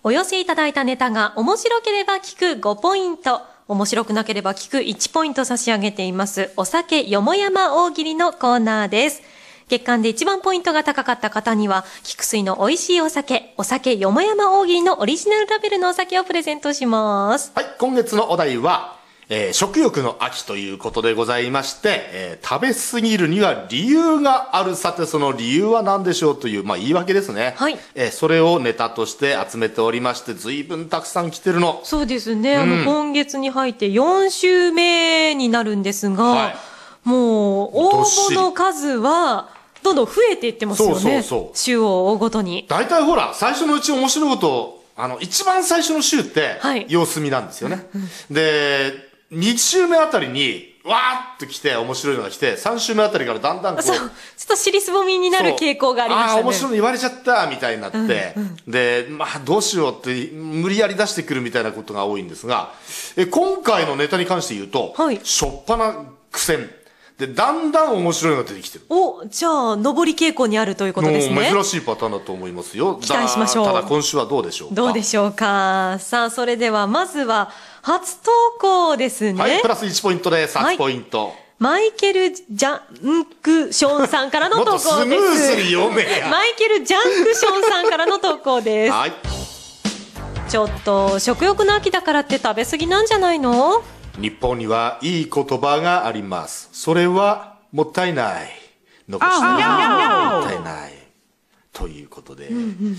お寄せいただいたネタが面白ければ聞く5ポイント、面白くなければ聞く1ポイント差し上げています、お酒よもやま大喜利のコーナーです。月間で一番ポイントが高かった方には、菊水の美味しいお酒よもやま大喜利のオリジナルラベルのお酒をプレゼントします。 はい、今月のお題は、食欲の秋ということでございまして、食べ過ぎるには理由がある。さてその理由は何でしょうという、言い訳ですね。 はい。 それをネタとして集めておりまして、随分たくさん来てるの。 そうですね。今月に入って4週目になるんですが、はい、もう応募の数はどんどん増えていってますよね。そう週を追うごとに。 大体ほら、最初のうち面白いことを、一番最初の週って、様子見なんですよね。で、2週目あたりに、わーっと来て、面白いのが来て、3週目あたりからだんだんこう。 そう。ちょっと尻すぼみになる傾向がありましたね。 面白いの言われちゃった、みたいになって、で、どうしようって、無理やり出してくるみたいなことが多いんですが、今回のネタに関して言うと、しょっぱな苦戦。で、だんだん面白いのが出てきてる。 じゃあ、上り傾向にあるということですね。 珍しいパターンだと思いますよ。 期待しましょう。 ただ今週はどうでしょうか。 どうでしょうか。さあ、それでは、まずは、初投稿ですね。 はい、プラス1ポイントです。8ポイント。 マイケル・ジャンクションさんからの投稿です。もっとスムーズに読めや。 マイケル・ジャンクションさんからの投稿です。はい。ちょっと、食欲の秋だからって食べ過ぎなんじゃないの？ 日本にはいい言葉があります。それは、もったいない。残してもったいない。ということで。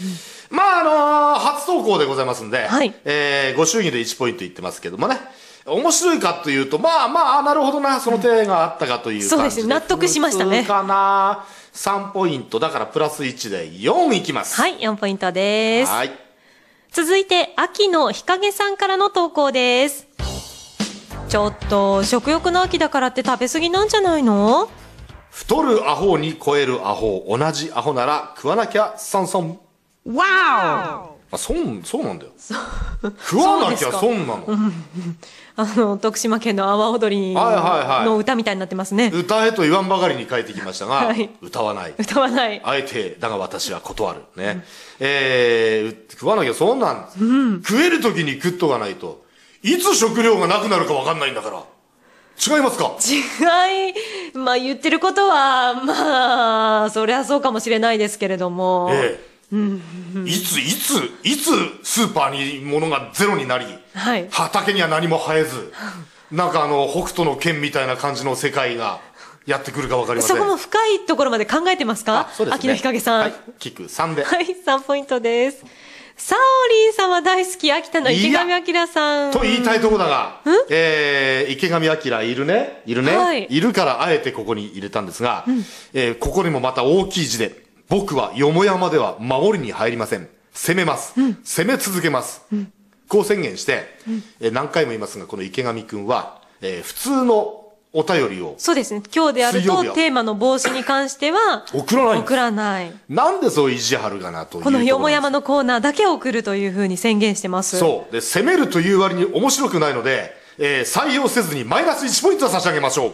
初投稿でございますんで、ご祝儀で1ポイント言ってますけどもね。面白いかというと、なるほどな、その手があったかという感じで。 そうですね、納得しましたね。 かな。3ポイント、だからプラス1で4いきます。 はい、4ポイントです。はい。続いて、秋の日陰さんからの投稿です。ちょっと、食欲の秋だからって食べ過ぎなんじゃないの？ 太るアホに超えるアホ、同じアホなら食わなきゃ損損。 わお！そうなんだよ。食わなきゃ損なの。 徳島県の阿波踊りの歌みたいになってますね。 歌えと言わんばかりに書いてきましたが、歌わない。 歌わない。 あえて、だが私は断る。ね。食わなきゃ損なんです。食える時に食っとかないと、いつ食料がなくなるか分かんないんだから。違いますか？ 言ってることは、そりゃそうかもしれないですけれども。 いつスーパーに物がゼロになり、畑には何も生えず、なんか北斗の拳みたいな感じの世界がやってくるか分かりません。 そこも深いところまで考えてますか？そうですね。秋の日陰さん。 キック3で。 はい、3ポイントです。サオリン様大好き、秋田の池上彰さん。 と言いたいとこだが、池上彰いるね。いるからあえてここに入れたんですが、ここにもまた大きい字で、僕はよもやまでは守りに入りません。攻めます。攻め続けます。こう宣言して、何回も言いますが、この池上くんは、普通のお便りを。 そうですね。今日であるとテーマの帽子に関しては送らない。なんでそう意地張るかなという。 このよもやまのコーナーだけ送るというふうに宣言してます。 そう。で、攻めるという割に面白くないので、採用せずにマイナス1ポイント差し上げましょう。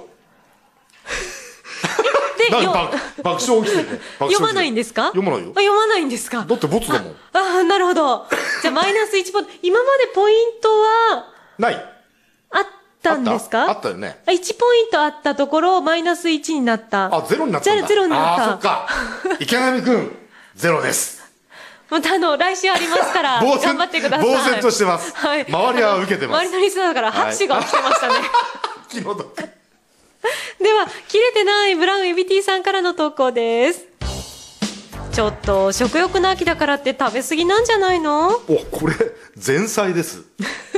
爆笑起きてて。 読まないんですか？ 読まないよ。 読まないんですか？ だってボツだもん。 なるほど。じゃあマイナス1ポイント。今までポイントはない。 あったんですか？ あったよね。 1ポイントあったところ、マイナス1になった。 ゼロになったんだ。 ゼロになった。 そっか。池上くん、ゼロです。 また来週ありますから、頑張ってください。 呆然としてます。周りは受けてます。 周りのリスナーから拍手が起きてましたね。 気の毒。 では、切れてないブラウンエビティさんからの投稿です。ちょっと、食欲の秋だからって食べ過ぎなんじゃないの？ これ、前菜です。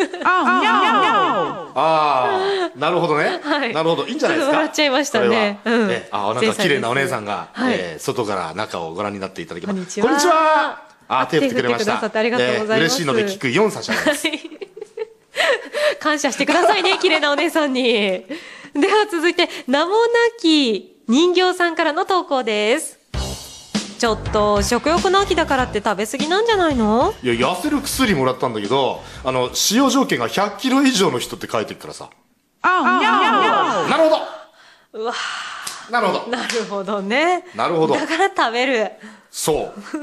なるほどね。なるほど。いいんじゃないですか。 笑っちゃいましたね。 なんか綺麗なお姉さんが、外から中をご覧になっていただきます。 こんにちは。 手を振ってくれました。 ありがとうございます。 嬉しいので、キック4差し上げます。 感謝してくださいね、綺麗なお姉さんに。では続いて、名もなき人形さんからの投稿です。ちょっと、食欲の秋だからって食べ過ぎなんじゃないの？ いや、痩せる薬もらったんだけど、使用条件が100キロ以上の人って書いてるからさ。なるほど。 うわなるほど。 なるほどね。 なるほど。 だから食べる。 そう。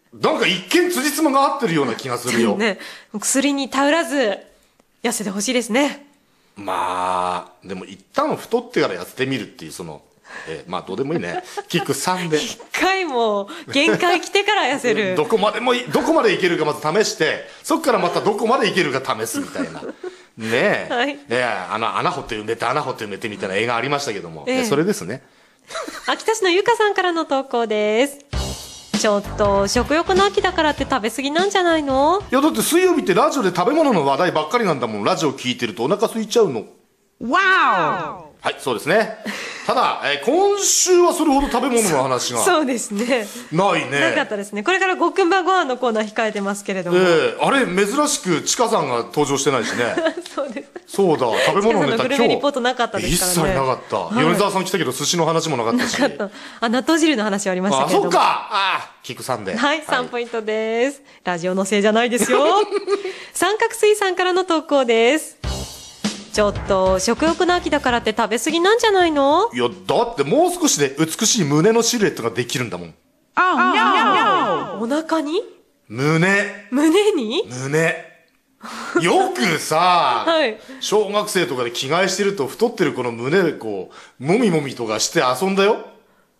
なんか一見辻褄が合ってるような気がするよ。 ね、薬に頼らず、痩せてほしいですね。 まあ、でも一旦太ってから痩せてみるっていう、まあどうでもいいね。キック3で。 一回も限界来てから痩せる。 どこまでいけるかまず試して、そこからまたどこまでいけるか試すみたいな。ねえ。 はい。 ねえ、穴掘って埋めて、穴掘って埋めてみたいな映画ありましたけども。それですね。 秋田市のゆかさんからの投稿です。ちょっと、食欲の秋だからって食べ過ぎなんじゃないの？ いや、だって水曜日ってラジオで食べ物の話題ばっかりなんだもん。ラジオ聞いてるとお腹空いちゃうの。 わお！はい、そうですね。ただ、今週はそれほど食べ物の話が。 そうですね。 ないね。 なかったですね。これからごくんばご飯のコーナー控えてますけれども。 あれ、珍しくちかさんが登場してないしね。 そうです。 そうだ、食べ物のネタグルメリポートなかったですからね。 一切なかった。米沢さん来たけど寿司の話もなかったし。 なかった。納豆汁の話はありましたけど。 あ、そうか。キクさんで。 はい、3ポイントです。ラジオのせいじゃないですよ。三角水さんからの投稿です。ちょっと、食欲の秋だからって食べ過ぎなんじゃないの？ いや、だってもう少しで美しい胸のシルエットができるんだもん。 お腹に？ 胸に？ よくさ、 はい、 小学生とかで着替えしてると太ってるこの胸でこう、もみもみとかして遊んだよ。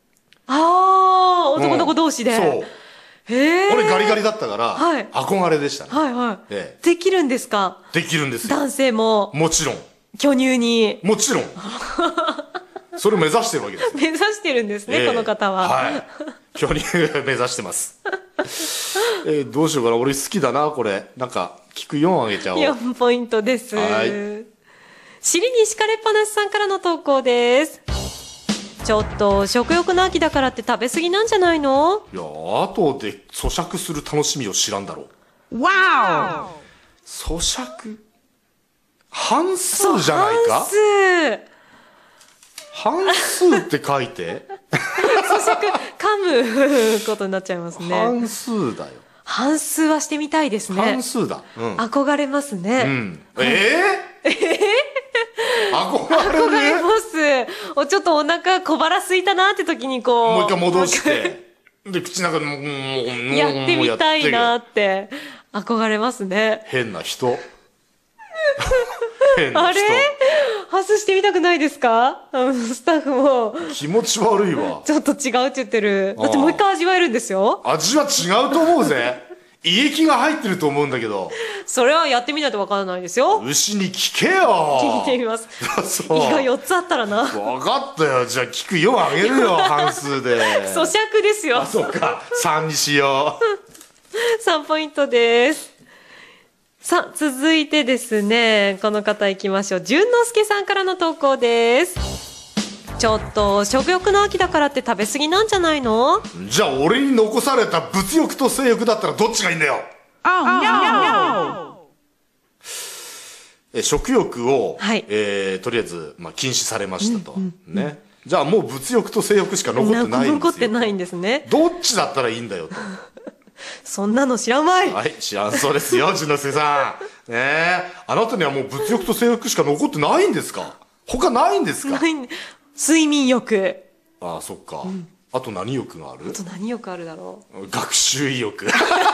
男の子同士で。 そう。俺ガリガリだったから、 はい、 憧れでしたね。 はいはい。できるんですか？ できるんですよ。 男性も。 もちろん。 巨乳に。 もちろん。それを目指してるわけです。 目指してるんですね、この方は。 はい。巨乳目指してます。どうしようかな。俺好きだな、これ。なんか、聞く4あげちゃおう。 4ポイントです。はい。尻に敷かれっぱなしさんからの投稿です。ちょっと、食欲の秋だからって食べ過ぎなんじゃないの？ いや、後で咀嚼する楽しみを知らんだろう。 わお！咀嚼？半数じゃないか？半数って書いて咀嚼、噛むことになっちゃいますね。 半数だよ。 半数はしてみたいですね。 半数だ。 憧れますね。 憧れます。ちょっとお腹小腹空いたなって時にこう。 もう一回戻して。で、口の中でやってみたいなって憧れますね。 変な人。 あれ外してみたくないですか？スタッフも。 気持ち悪いわ。 ちょっと違うって言ってる。だってもう一回味わえるんですよ。 味は違うと思うぜ。胃液が入ってると思うんだけど。 それはやってみないと分からないですよ。 牛に聞けよ。 聞いてみます。胃が4つあったらな。 分かったよ。じゃあ聞く4あげるよ、半数で。 咀嚼ですよ。 あ、そうか。3にしよう。3ポイントです。さあ、続いてですね、この方行きましょう。淳之介さんからの投稿です。ちょっと、食欲の秋だからって食べ過ぎなんじゃないの？ じゃあ、俺に残された物欲と性欲だったらどっちがいいんだよ。食欲を、とりあえず、禁止されましたと。ね。じゃあ、もう物欲と性欲しか残ってないんですよ。 残ってないんですね。 どっちだったらいいんだよと。 そんなの知らんまい。 はい、知らんそうですよ、淳之介さん。ねえ。あなたにはもう物欲と性欲しか残ってないんですか？他ないんですか？ 睡眠欲。 ああ、そっか。あと何欲がある？ あと何欲あるだろう？学習意欲。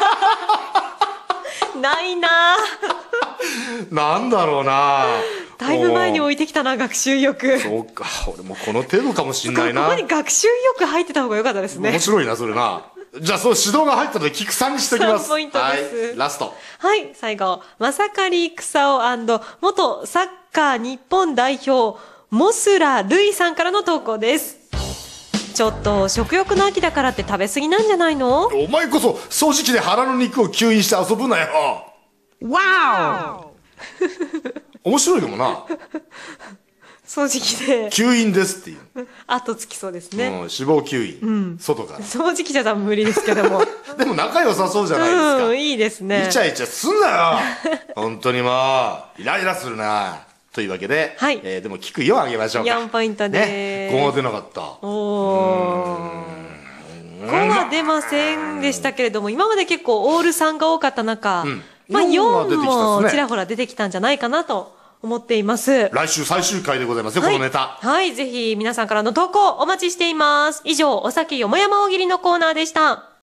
ないななんだろうな。 だいぶ前に置いてきたな、学習意欲。 そうか。俺もこの程度かもしんないな。 ここに学習意欲入ってた方が良かったですね。 面白いな、それな。じゃあ、そう指導が入ったので、キクさんにしておきます。 3ポイントです。 はい、ラスト。 はい、最後。まさかり草尾&元サッカー日本代表、モスラルイさんからの投稿です。ちょっと、食欲の秋だからって食べ過ぎなんじゃないの？ お前こそ、掃除機で腹の肉を吸引して遊ぶなよ。 わお面白いかもな。 掃除機で。 吸引ですっていう。 後つきそうですね。 脂肪吸引。外から。 掃除機じゃ多分無理ですけども。 でも仲良さそうじゃないですか。 いいですね。 イチャイチャすんなよ。本当にもう、イライラするな。というわけで、 はい。 でも聞く4あげましょうか。 4ポイントでーす。5は出なかった。 5は出ませんでしたけれども、今まで結構オール3が多かった中、4もちらほら出てきたんじゃないかなと思っています。 来週最終回でございますよ、このネタ。 はい、ぜひ皆さんからの投稿お待ちしています。以上、お酒よもやま大喜利のコーナーでした。